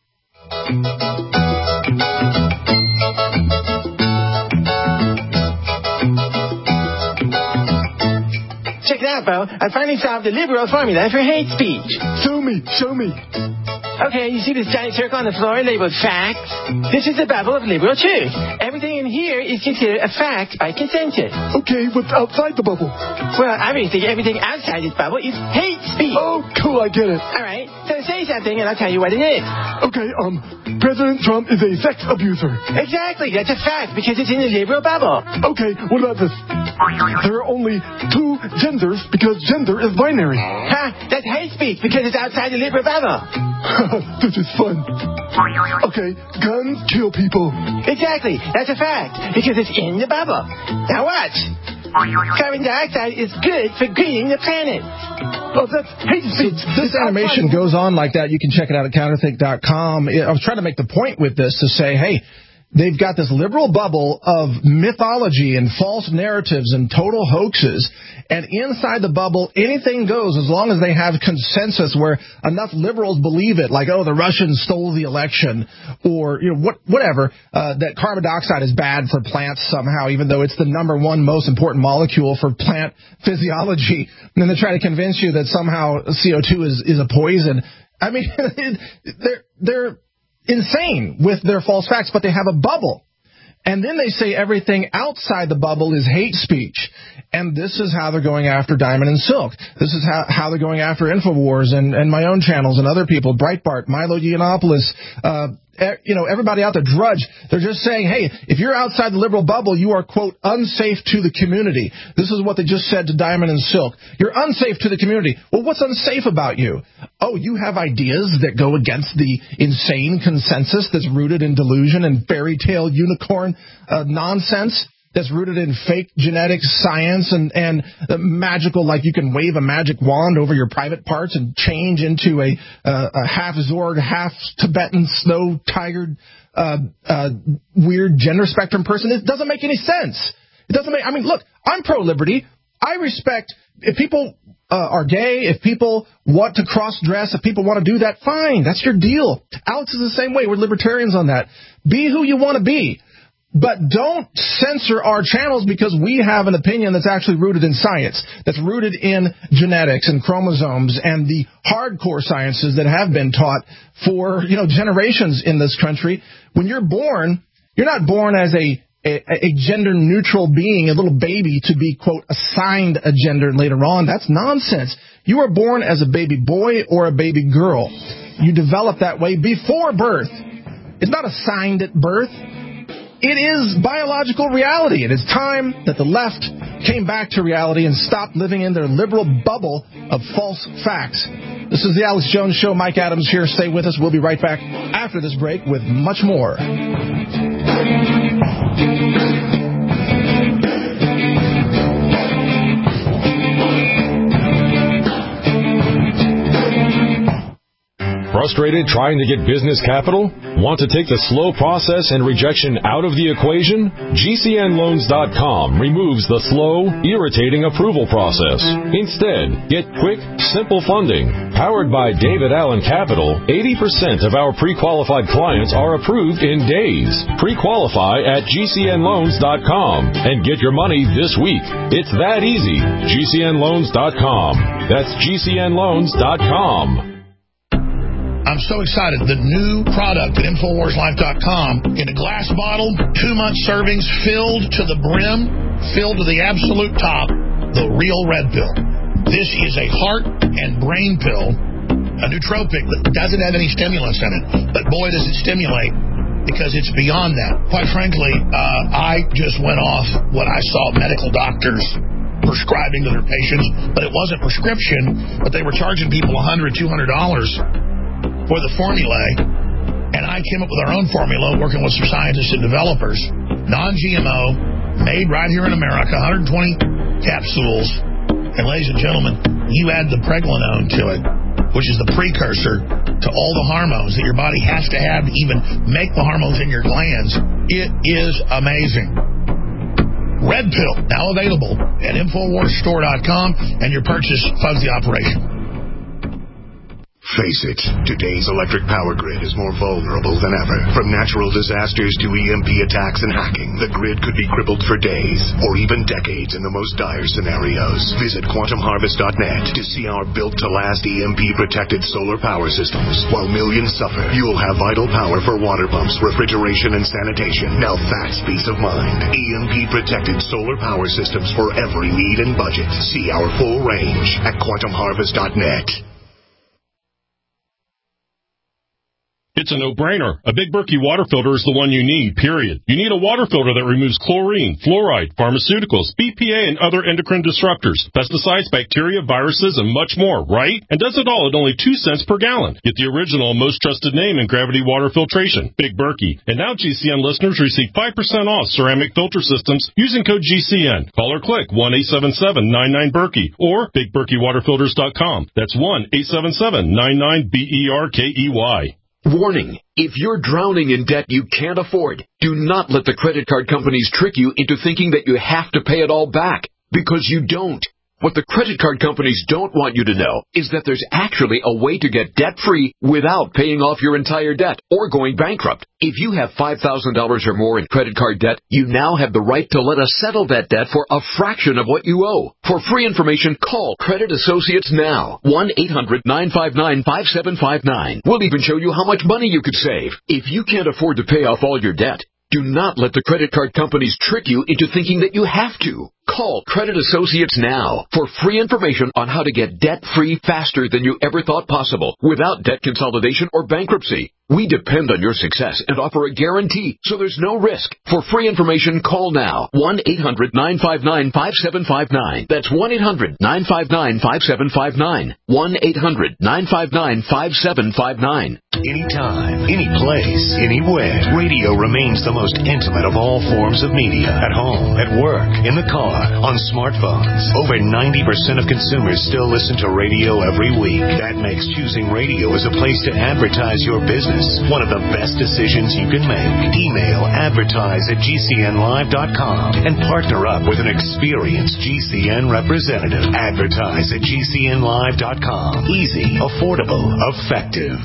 Check it out, Bo. I finally solved the liberal formula for hate speech. Show me, show me. Okay, you see this giant circle on the floor labeled facts? This is the bubble of liberal truth. Everything in here is considered a fact by consensus. Okay, what's outside the bubble? Well, obviously, everything outside this bubble is hate speech. Oh, cool, I get it. All right, so say something and I'll tell you what it is. Okay, um, President Trump is a sex abuser. Exactly, that's a fact because it's in the liberal bubble. Okay, what about this? There are only two genders because gender is binary. Ha, that's hate speech because it's outside the liberal bubble. This is fun. Okay, guns kill people. Exactly, that's a fact because it's in the bubble. Now watch. Carbon dioxide is good for greening the planet. Oh, that's hate speech. This animation goes on like that. You can check it out at counterthink dot com. I was trying to make the point with this to say, hey, they've got this liberal bubble of mythology and false narratives and total hoaxes. And inside the bubble, anything goes as long as they have consensus where enough liberals believe it, like, oh, the Russians stole the election, or, you know, what, whatever, uh, that carbon dioxide is bad for plants somehow, even though it's the number one most important molecule for plant physiology. And then they try to convince you that somehow C O two is, is a poison. I mean, they're, they're insane with their false facts, but they have a bubble. And then they say everything outside the bubble is hate speech. And this is how they're going after Diamond and Silk. This is how, how they're going after InfoWars and, and my own channels and other people, Breitbart, Milo Yiannopoulos, uh, you know, everybody out there, Drudge. They're just saying, hey, if you're outside the liberal bubble, you are, quote, unsafe to the community. This is what they just said to Diamond and Silk. You're unsafe to the community. Well, what's unsafe about you? Oh, you have ideas that go against the insane consensus that's rooted in delusion and fairy tale unicorn uh, nonsense that's rooted in fake genetic science and, and uh, magical, like you can wave a magic wand over your private parts and change into a, uh, a half Zorg, half Tibetan snow tiger, uh, uh, weird gender spectrum person. It doesn't make any sense. It doesn't make, I mean, look, I'm pro-liberty. I respect if people uh, are gay, if people want to cross-dress, if people want to do that, fine. That's your deal. Alex is the same way. We're libertarians on that. Be who you want to be. But don't censor our channels because we have an opinion that's actually rooted in science, that's rooted in genetics and chromosomes and the hardcore sciences that have been taught for, you know, generations in this country. When you're born, you're not born as a, a, a gender-neutral being, a little baby to be, quote, assigned a gender later on. That's nonsense. You are born as a baby boy or a baby girl. You develop that way before birth. It's not assigned at birth. It is biological reality. It is time that the left came back to reality and stopped living in their liberal bubble of false facts. This is the Alex Jones Show. Mike Adams here. Stay with us. We'll be right back after this break with much more. Frustrated trying to get business capital? Want to take the slow process and rejection out of the equation? G C N loans dot com removes the slow, irritating approval process. Instead, get quick, simple funding. Powered by David Allen Capital, eighty percent of our pre-qualified clients are approved in days. Pre-qualify at G C N loans dot com and get your money this week. It's that easy. G C N loans dot com. That's G C N loans dot com. I'm so excited. The new product at Infowars Life dot com in a glass bottle, two-month servings, filled to the brim, filled to the absolute top, the Real Red Pill. This is a heart and brain pill, a nootropic that doesn't have any stimulants in it. But boy, does it stimulate, because it's beyond that. Quite frankly, uh, I just went off what I saw medical doctors prescribing to their patients, but it wasn't prescription, but they were charging people one hundred dollars, two hundred dollars for the formulae, and I came up with our own formula working with some scientists and developers, non G M O, made right here in America, one hundred twenty capsules, And ladies and gentlemen, you add the pregnenolone to it, which is the precursor to all the hormones that your body has to have to even make the hormones in your glands. It is amazing. Red Pill, now available at Infowars Store dot com, and your purchase funds the operation. Face it, today's electric power grid is more vulnerable than ever. From natural disasters to E M P attacks and hacking, the grid could be crippled for days or even decades in the most dire scenarios. Visit Quantum Harvest dot net to see our built-to-last E M P-protected solar power systems. While millions suffer, you'll have vital power for water pumps, refrigeration, and sanitation. Now that's peace of mind. E M P-protected solar power systems for every need and budget. See our full range at Quantum Harvest dot net. It's a no-brainer. A Big Berkey water filter is the one you need, period. You need a water filter that removes chlorine, fluoride, pharmaceuticals, B P A, and other endocrine disruptors, pesticides, bacteria, viruses, and much more, right? And does it all at only two cents per gallon. Get the original, most trusted name in gravity water filtration, Big Berkey. And now G C N listeners receive five percent off ceramic filter systems using code G C N. Call or click one eight seven seven nine nine Berkey or Big Berkey Water Filters dot com. That's one eight seven seven nine nine B E R K E Y. Warning, if you're drowning in debt you can't afford, do not let the credit card companies trick you into thinking that you have to pay it all back, because you don't. What the credit card companies don't want you to know is that there's actually a way to get debt-free without paying off your entire debt or going bankrupt. If you have five thousand dollars or more in credit card debt, you now have the right to let us settle that debt for a fraction of what you owe. For free information, call Credit Associates now. one eight hundred nine five nine five seven five nine. We'll even show you how much money you could save. If you can't afford to pay off all your debt, do not let the credit card companies trick you into thinking that you have to. Call Credit Associates now for free information on how to get debt-free faster than you ever thought possible without debt consolidation or bankruptcy. We depend on your success and offer a guarantee, so there's no risk. For free information, call now. one eight hundred nine five nine five seven five nine. That's one eight hundred nine five nine five seven five nine. one eight hundred nine five nine five seven five nine. Anytime, any place, anywhere, radio remains the most intimate of all forms of media. At home, at work, in the car, on smartphones. Over ninety percent of consumers still listen to radio every week. That makes choosing radio as a place to advertise your business one of the best decisions you can make. Email advertise at G C N live dot com and partner up with an experienced G C N representative. Advertise at G C N live dot com. Easy, affordable, effective.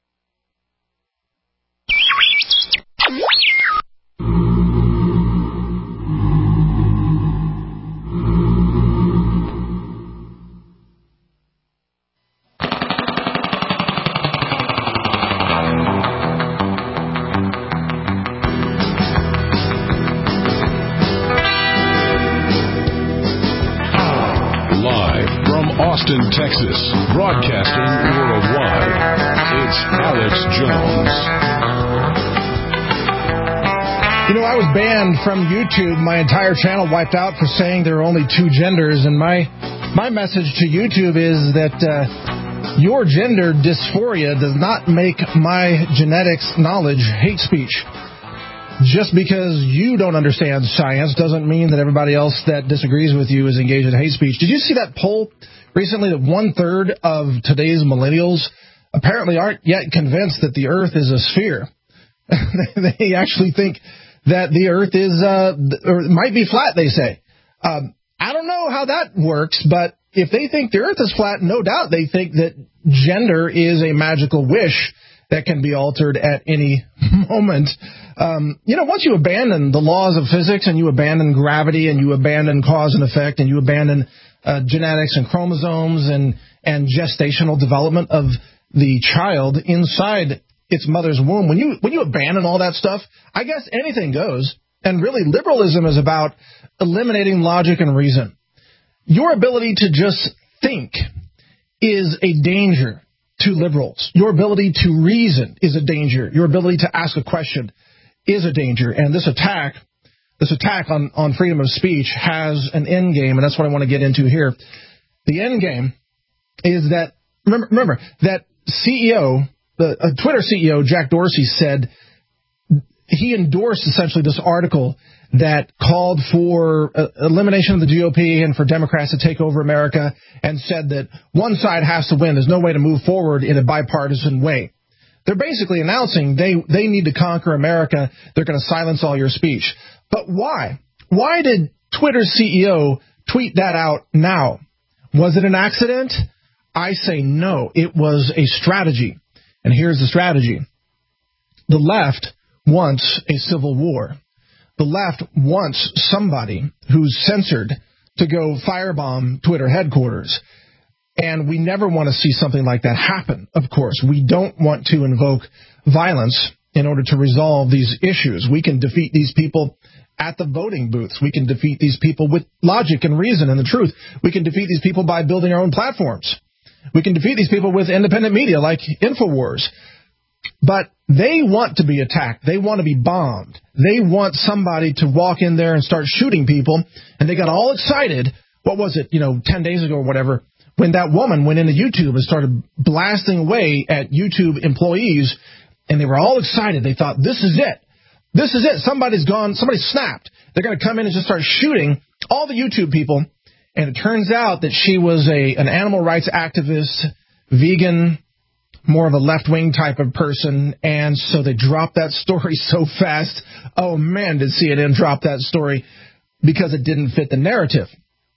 Austin, Texas, broadcasting worldwide. It's Alex Jones. You know, I was banned from YouTube. My entire channel wiped out for saying there are only two genders. And my my message to YouTube is that uh, your gender dysphoria does not make my genetics knowledge hate speech. Just because you don't understand science doesn't mean that everybody else that disagrees with you is engaged in hate speech. Did you see that poll recently that one-third of today's millennials apparently aren't yet convinced that the Earth is a sphere? They actually think that the Earth is, uh, or it might be flat, they say. Um, I don't know how that works, but if they think the Earth is flat, no doubt they think that gender is a magical wish that can be altered at any moment. Um, you know, once you abandon the laws of physics and you abandon gravity and you abandon cause and effect and you abandon uh, genetics and chromosomes and, and gestational development of the child inside its mother's womb, when you when you abandon all that stuff, I guess anything goes. And really, liberalism is about eliminating logic and reason. Your ability to just think is a danger to liberals. Your ability to reason is a danger. Your ability to ask a question is a danger. And this attack, this attack on, on freedom of speech has an end game, and that's what I want to get into here. The end game is that, remember, remember that C E O, the uh, Twitter C E O, Jack Dorsey, said he endorsed essentially this article that called for uh, elimination of the G O P and for Democrats to take over America, and said that one side has to win. There's no way to move forward in a bipartisan way. They're basically announcing they, they need to conquer America. They're going to silence all your speech. But why? Why did Twitter's C E O tweet that out now? Was it an accident? I say no. It was a strategy. And here's the strategy. The left wants a civil war. The left wants somebody who's censored to go firebomb Twitter headquarters. And we never want to see something like that happen, of course. We don't want to invoke violence in order to resolve these issues. We can defeat these people at the voting booths. We can defeat these people with logic and reason and the truth. We can defeat these people by building our own platforms. We can defeat these people with independent media like InfoWars. But they want to be attacked. They want to be bombed. They want somebody to walk in there and start shooting people. And they got all excited. What was it, you know, ten days ago or whatever, when that woman went into YouTube and started blasting away at YouTube employees, and they were all excited. They thought, this is it. This is it. Somebody's gone. Somebody snapped. They're going to come in and just start shooting all the YouTube people. And it turns out that she was a an animal rights activist, vegan, more of a left-wing type of person. And so they dropped that story so fast. Oh, man, did C N N drop that story because it didn't fit the narrative.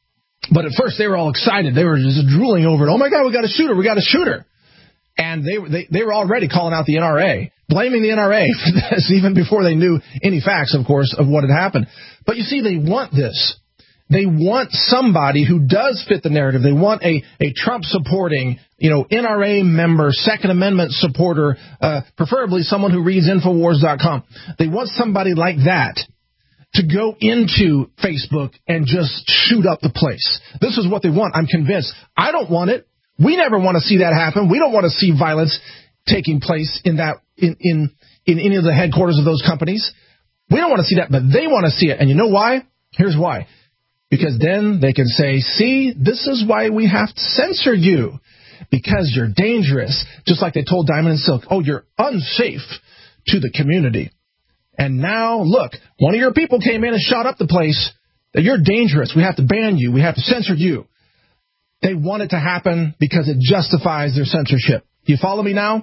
But at first, they were all excited. They were just drooling over it. Oh, my God, we got a shooter. We got a shooter. And they, they, they were already calling out the N R A, blaming the N R A for this, even before they knew any facts, of course, of what had happened. But you see, they want this. They want somebody who does fit the narrative. They want a, a Trump-supporting, you know, N R A member, Second Amendment supporter, uh, preferably someone who reads Infowars dot com. They want somebody like that to go into Facebook and just shoot up the place. This is what they want. I'm convinced. I don't want it. We never want to see that happen. We don't want to see violence taking place in that in, in, in any of the headquarters of those companies. We don't want to see that, but they want to see it. And you know why? Here's why. Because then they can say, see, this is why we have to censor you. Because you're dangerous. Just like they told Diamond and Silk, oh, you're unsafe to the community. And now, look, one of your people came in and shot up the place. That you're dangerous. We have to ban you. We have to censor you. They want it to happen because it justifies their censorship. Do you follow me now?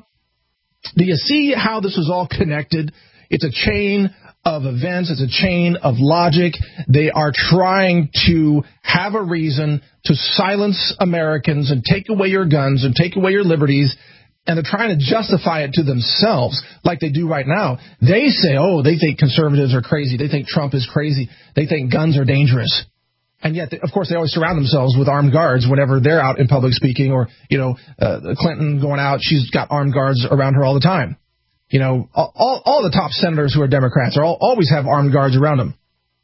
Do you see how this is all connected? It's a chain of events. It's a chain of logic. They are trying to have a reason to silence Americans and take away your guns and take away your liberties. And they're trying to justify it to themselves like they do right now. They say, oh, they think conservatives are crazy. They think Trump is crazy. They think guns are dangerous. And yet, of course, they always surround themselves with armed guards whenever they're out in public speaking, or, you know, uh, Clinton going out, she's got armed guards around her all the time. You know, all, all the top senators who are Democrats are all, always have armed guards around them.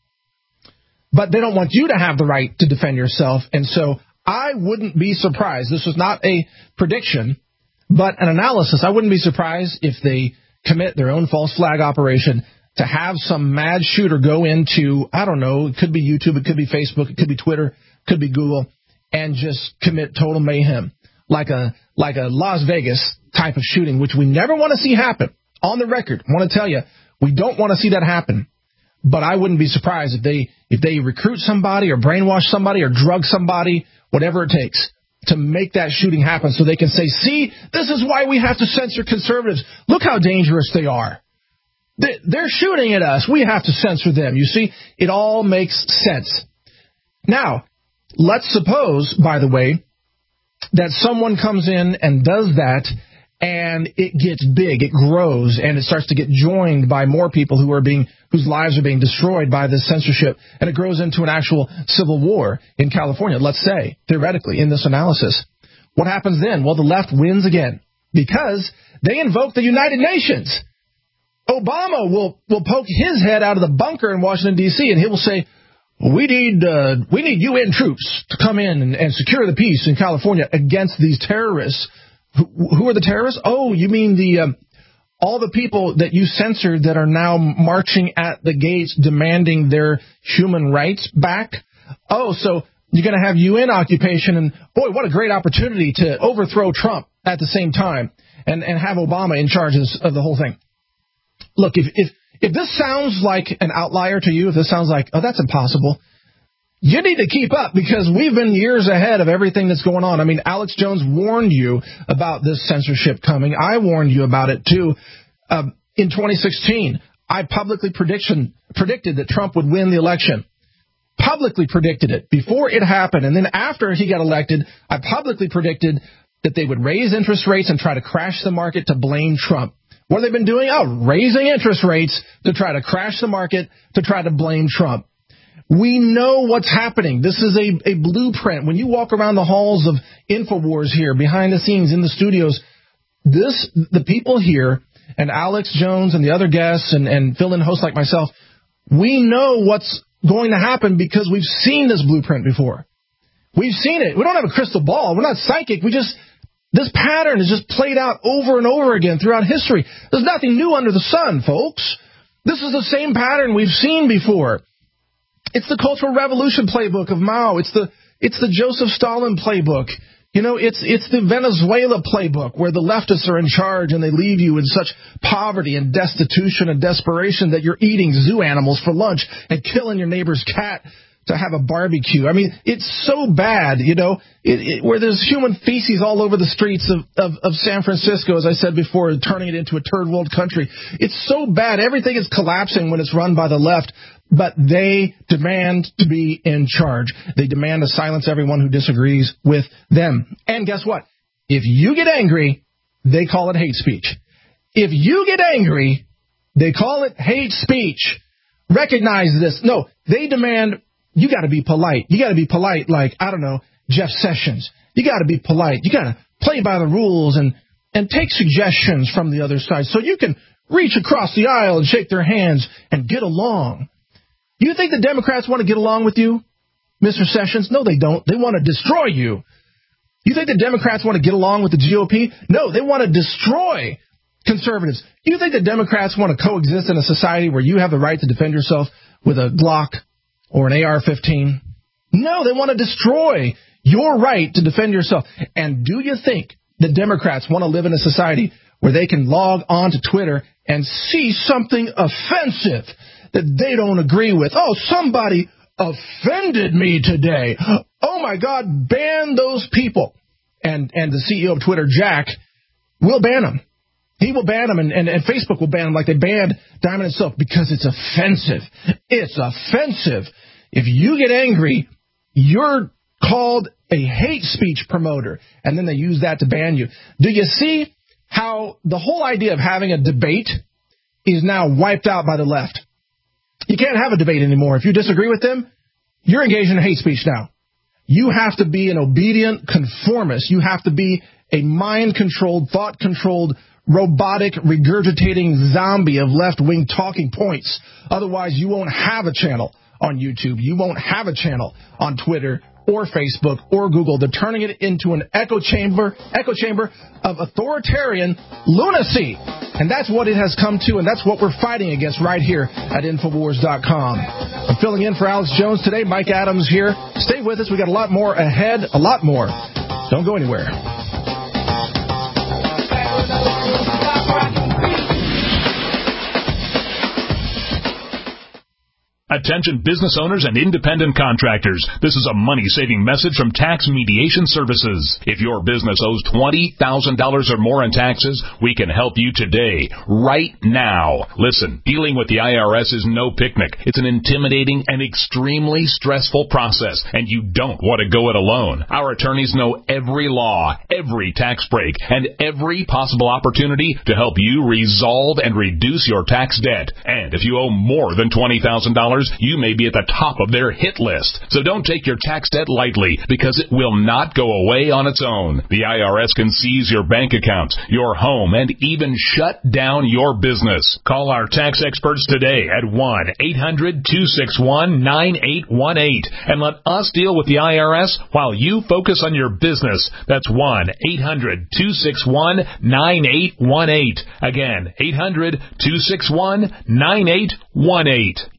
But they don't want you to have the right to defend yourself. And so I wouldn't be surprised. This was not a prediction, but an analysis. I wouldn't be surprised if they commit their own false flag operation to have some mad shooter go into, I don't know, it could be YouTube, it could be Facebook, it could be Twitter, it could be Google, and just commit total mayhem, like a like a Las Vegas type of shooting, which we never want to see happen. On the record, I want to tell you, we don't want to see that happen. But I wouldn't be surprised if they if they recruit somebody or brainwash somebody or drug somebody, whatever it takes, to make that shooting happen so they can say, see, this is why we have to censor conservatives. Look how dangerous they are. They're shooting at us. We have to censor them. You see, it all makes sense. Now, let's suppose, by the way, that someone comes in and does that, and it gets big, it grows, and it starts to get joined by more people who are being, whose lives are being destroyed by this censorship, and it grows into an actual civil war in California, let's say, theoretically, in this analysis. What happens then? Well, the left wins again, because they invoke the United Nations. Obama will, will poke his head out of the bunker in Washington, D C, and he will say, we need uh, we need U N troops to come in and, and secure the peace in California against these terrorists. Who, who are the terrorists? Oh, you mean the um, all the people that you censored that are now marching at the gates demanding their human rights back? Oh, so you're going to have U N occupation, and boy, what a great opportunity to overthrow Trump at the same time and, and have Obama in charge of the whole thing. Look, if, if If this sounds like an outlier to you, if this sounds like, oh, that's impossible, you need to keep up because we've been years ahead of everything that's going on. I mean, Alex Jones warned you about this censorship coming. I warned you about it, too. Uh, in twenty sixteen, I publicly prediction, predicted that Trump would win the election. Publicly predicted it before it happened. And then after he got elected, I publicly predicted that they would raise interest rates and try to crash the market to blame Trump. What have they been doing? Oh, raising interest rates to try to crash the market, to try to blame Trump. We know what's happening. This is a, a blueprint. When you walk around the halls of InfoWars here, behind the scenes, in the studios, this the people here, and Alex Jones and the other guests and, and fill-in hosts like myself, we know what's going to happen because we've seen this blueprint before. We've seen it. We don't have a crystal ball. We're not psychic. We just, this pattern is just played out over and over again throughout history. There's nothing new under the sun, folks. This is the same pattern we've seen before. It's the Cultural Revolution playbook of Mao. It's the it's the Joseph Stalin playbook. You know, it's it's the Venezuela playbook where the leftists are in charge and they leave you in such poverty and destitution and desperation that you're eating zoo animals for lunch and killing your neighbor's cat to have a barbecue. I mean, it's so bad, you know, it, it, where there's human feces all over the streets of, of, of San Francisco, as I said before, turning it into a third world country. It's so bad. Everything is collapsing when it's run by the left, but they demand to be in charge. They demand to silence everyone who disagrees with them. And guess what? If you get angry, they call it hate speech. If you get angry, they call it hate speech. Recognize this. No, they demand... You got to be polite. You got to be polite like, I don't know, Jeff Sessions. You got to be polite. You got to play by the rules and, and take suggestions from the other side so you can reach across the aisle and shake their hands and get along. You think the Democrats want to get along with you, Mister Sessions? No, they don't. They want to destroy you. You think the Democrats want to get along with the G O P? No, they want to destroy conservatives. You think the Democrats want to coexist in a society where you have the right to defend yourself with a Glock or an A R fifteen? No, they want to destroy your right to defend yourself. And do you think the Democrats want to live in a society where they can log on to Twitter and see something offensive that they don't agree with? Oh, somebody offended me today. Oh, my God, ban those people. And and the C E O of Twitter, Jack, will ban them. He will ban them, and, and, and Facebook will ban them like they banned Diamond and Silk because it's offensive. It's offensive. If you get angry, you're called a hate speech promoter, and then they use that to ban you. Do you see how the whole idea of having a debate is now wiped out by the left? You can't have a debate anymore. If you disagree with them, you're engaged in hate speech now. You have to be an obedient conformist. You have to be a mind-controlled, thought-controlled, robotic, regurgitating zombie of left-wing talking points. Otherwise, you won't have a channel on YouTube. You won't have a channel on Twitter or Facebook or Google. They're turning it into an echo chamber, echo chamber of authoritarian lunacy. And that's what it has come to, and that's what we're fighting against right here at Infowars dot com. I'm filling in for Alex Jones today. Mike Adams here. Stay with us. We got a lot more ahead, a lot more. Don't go anywhere. Attention business owners and independent contractors. This is a money-saving message from Tax Mediation Services. If your business owes twenty thousand dollars or more in taxes, we can help you today, right now. Listen, dealing with the I R S is no picnic. It's an intimidating and extremely stressful process, and you don't want to go it alone. Our attorneys know every law, every tax break, and every possible opportunity to help you resolve and reduce your tax debt. And if you owe more than twenty thousand dollars, you may be at the top of their hit list. So don't take your tax debt lightly, because it will not go away on its own. The I R S can seize your bank accounts, your home, and even shut down your business. Call our tax experts today at one eight hundred two six one nine eight one eight and let us deal with the I R S while you focus on your business. That's one eight hundred two six one nine eight one eight. Again, eight hundred two six one nine eight one eight.